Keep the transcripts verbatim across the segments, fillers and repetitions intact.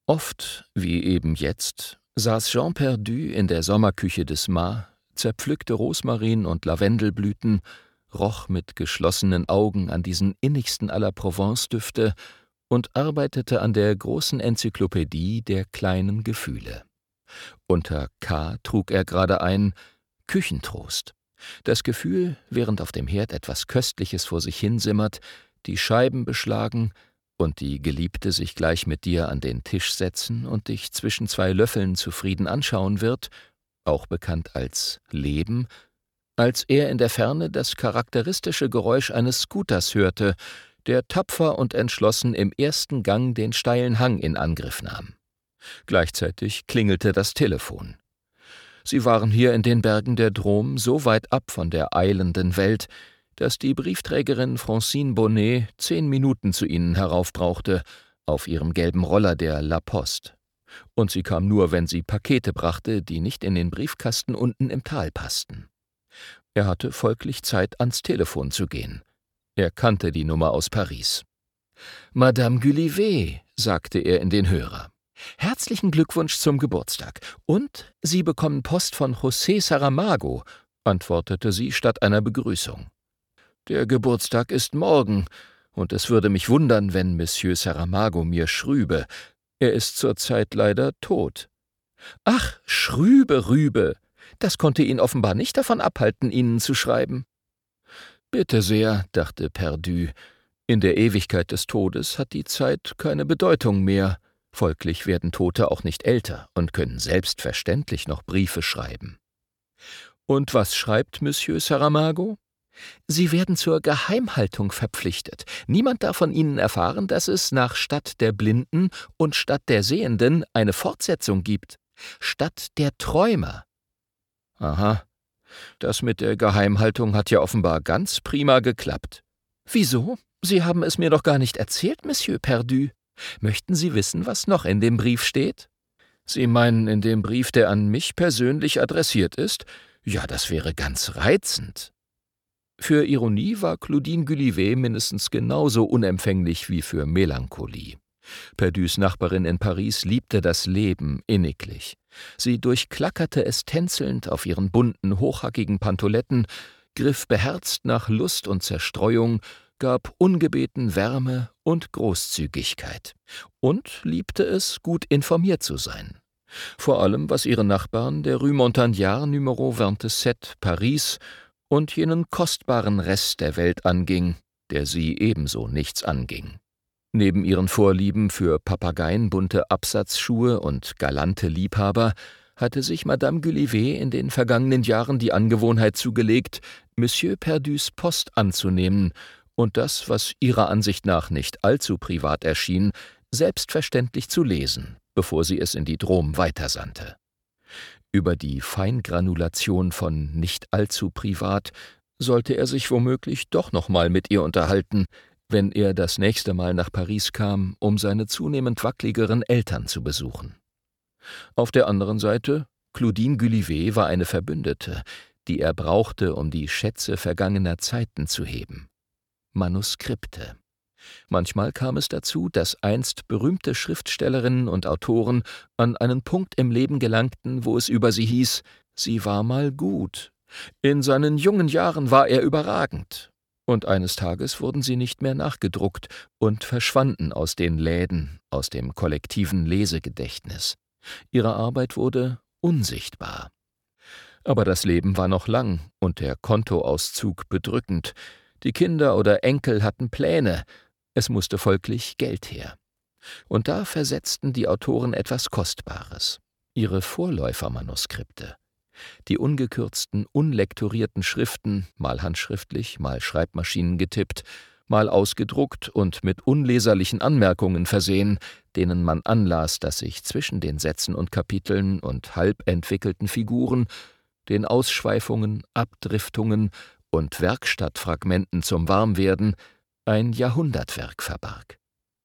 Oft, wie eben jetzt, saß Jean Perdu in der Sommerküche des Mât, zerpflückte Rosmarin und Lavendelblüten, roch mit geschlossenen Augen an diesen innigsten aller Provence-Düfte und arbeitete an der großen Enzyklopädie der kleinen Gefühle. Unter K trug er gerade ein Küchentrost. Das Gefühl, während auf dem Herd etwas Köstliches vor sich hinsimmert, die Scheiben beschlagen und die Geliebte sich gleich mit dir an den Tisch setzen und dich zwischen zwei Löffeln zufrieden anschauen wird, auch bekannt als Leben, als er in der Ferne das charakteristische Geräusch eines Scooters hörte, der tapfer und entschlossen im ersten Gang den steilen Hang in Angriff nahm. Gleichzeitig klingelte das Telefon. Sie waren hier in den Bergen der Drôme so weit ab von der eilenden Welt, dass die Briefträgerin Francine Bonnet zehn Minuten zu ihnen herauf brauchte, auf ihrem gelben Roller der La Poste. Und sie kam nur, wenn sie Pakete brachte, die nicht in den Briefkasten unten im Tal passten. Er hatte folglich Zeit, ans Telefon zu gehen. Er kannte die Nummer aus Paris. »Madame Gulliver«, sagte er in den Hörer. »Herzlichen Glückwunsch zum Geburtstag. Und Sie bekommen Post von José Saramago«, antwortete sie statt einer Begrüßung. »Der Geburtstag ist morgen, und es würde mich wundern, wenn Monsieur Saramago mir schrübe. Er ist zurzeit leider tot.« »Ach, Schrübe, Rübe! Das konnte ihn offenbar nicht davon abhalten, Ihnen zu schreiben.« »Bitte sehr«, dachte Perdu, »in der Ewigkeit des Todes hat die Zeit keine Bedeutung mehr. Folglich werden Tote auch nicht älter und können selbstverständlich noch Briefe schreiben.« »Und was schreibt Monsieur Saramago?« »Sie werden zur Geheimhaltung verpflichtet. Niemand darf von Ihnen erfahren, dass es nach Stadt der Blinden und Stadt der Sehenden eine Fortsetzung gibt. Stadt der Träumer.« »Aha, das mit der Geheimhaltung hat ja offenbar ganz prima geklappt.« »Wieso? Sie haben es mir doch gar nicht erzählt, Monsieur Perdu. Möchten Sie wissen, was noch in dem Brief steht?« »Sie meinen in dem Brief, der an mich persönlich adressiert ist? Ja, das wäre ganz reizend.« Für Ironie war Claudine Gulliver mindestens genauso unempfänglich wie für Melancholie. Perdus Nachbarin in Paris liebte das Leben inniglich. Sie durchklackerte es tänzelnd auf ihren bunten, hochhackigen Pantoletten, griff beherzt nach Lust und Zerstreuung, gab ungebeten Wärme und Großzügigkeit und liebte es, gut informiert zu sein. Vor allem, was ihre Nachbarn der Rue Montagnard Numero siebenundzwanzig Paris und jenen kostbaren Rest der Welt anging, der sie ebenso nichts anging. Neben ihren Vorlieben für papageienbunte Absatzschuhe und galante Liebhaber hatte sich Madame Gulliver in den vergangenen Jahren die Angewohnheit zugelegt, Monsieur Perdus Post anzunehmen und das, was ihrer Ansicht nach nicht allzu privat erschien, selbstverständlich zu lesen, bevor sie es in die Drôme weitersandte. Über die Feingranulation von nicht allzu privat sollte er sich womöglich doch noch mal mit ihr unterhalten, wenn er das nächste Mal nach Paris kam, um seine zunehmend wackligeren Eltern zu besuchen. Auf der anderen Seite, Claudine Gulliver war eine Verbündete, die er brauchte, um die Schätze vergangener Zeiten zu heben. Manuskripte. Manchmal kam es dazu, dass einst berühmte Schriftstellerinnen und Autoren an einen Punkt im Leben gelangten, wo es über sie hieß, sie war mal gut. In seinen jungen Jahren war er überragend. Und eines Tages wurden sie nicht mehr nachgedruckt und verschwanden aus den Läden, aus dem kollektiven Lesegedächtnis. Ihre Arbeit wurde unsichtbar. Aber das Leben war noch lang und der Kontoauszug bedrückend. Die Kinder oder Enkel hatten Pläne. Es musste folglich Geld her. Und da versetzten die Autoren etwas Kostbares: ihre Vorläufermanuskripte. Die ungekürzten, unlektorierten Schriften, mal handschriftlich, mal Schreibmaschinen getippt, mal ausgedruckt und mit unleserlichen Anmerkungen versehen, denen man anlas, dass sich zwischen den Sätzen und Kapiteln und halb entwickelten Figuren, den Ausschweifungen, Abdriftungen und Werkstattfragmenten zum Warmwerden ein Jahrhundertwerk verbarg.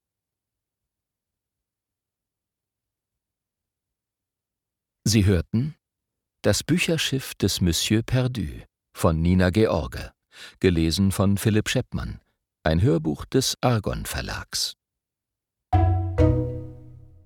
Sie hörten »Das Bücherschiff des Monsieur Perdu« von Nina George, gelesen von Philipp Scheppmann, ein Hörbuch des Argon Verlags.